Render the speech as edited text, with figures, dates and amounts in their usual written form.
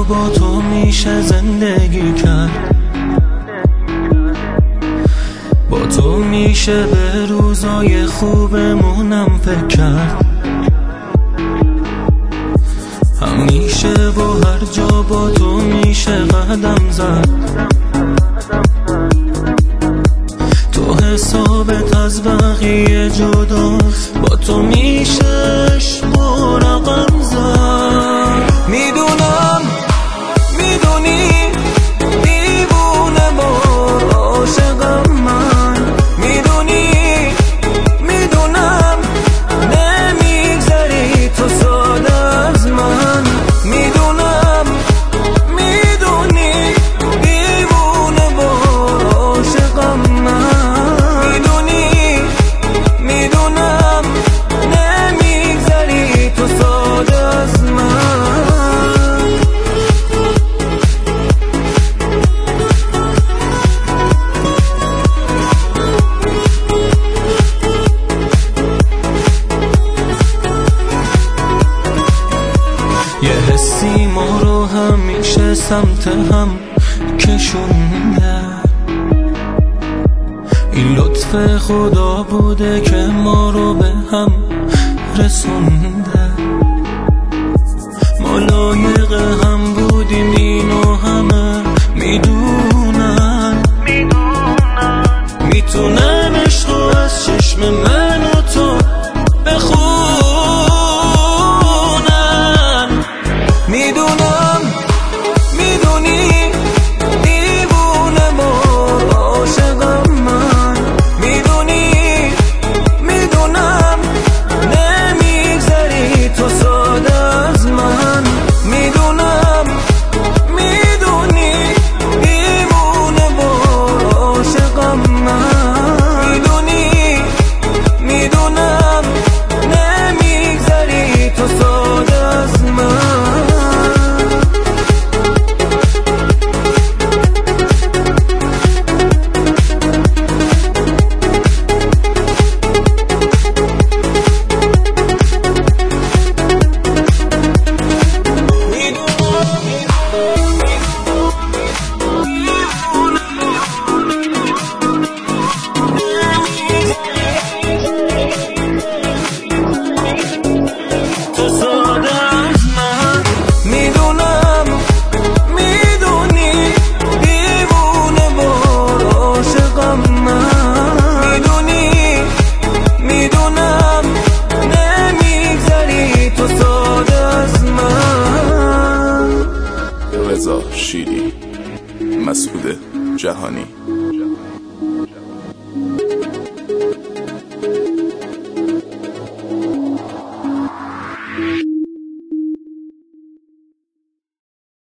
جا با تو میشه زندگی کرد، با تو میشه به روزای خوبمونم فکر کرد. همیشه با هر جا با تو میشه قدم زد، تو حسابت از بقیه جداست، با تو میشه عشق و رقم زد. میدونم میدونی دیوونه بار عاشقم من، میدونی میدونم نمیگذری تو ساده از من، میدونم میدونی دیوونه بار عاشقم من، میدونی میدونم نمیگذری تو ساده از من. یه حسی ما رو همیشه سمت هم کشونده، این لطف خدا بوده که ما رو به هم رسونده. ما لایق هم بودیم اینو همه میدونن، میتونن عشق رو از چشم من و تو بخونن. میدونم میدونی دیوونه بار عاشقم من، میدونی میدونم نمیگذری تو ساده از من، میدونم میدونی دیوونه بار عاشقم من، میدونی میدونم نمیگذری تو ساده از من. رضا شیری، مسعود جهانی.